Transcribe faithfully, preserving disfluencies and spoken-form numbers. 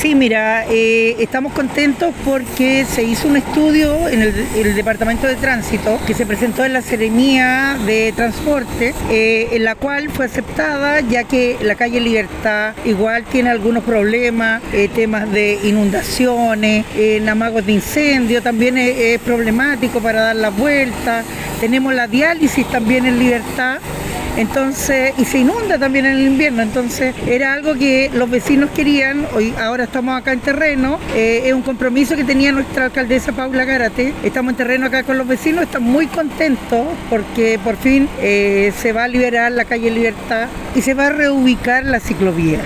Sí, mira, eh, estamos contentos porque se hizo un estudio en el, el Departamento de Tránsito que se presentó en la Seremía de Transporte, eh, en la cual fue aceptada, ya que la calle Libertad igual tiene algunos problemas, eh, temas de inundaciones, eh, amagos de incendio, también es, es problemático para dar la vuelta. Tenemos la diálisis también en Libertad. Entonces, y se inunda también en el invierno, entonces era algo que los vecinos querían. Hoy, ahora estamos acá en terreno, eh, es un compromiso que tenía nuestra alcaldesa Paula Gárate. Estamos en terreno acá con los vecinos, están muy contentos porque por fin eh, se va a liberar la calle Libertad y se va a reubicar la ciclovía.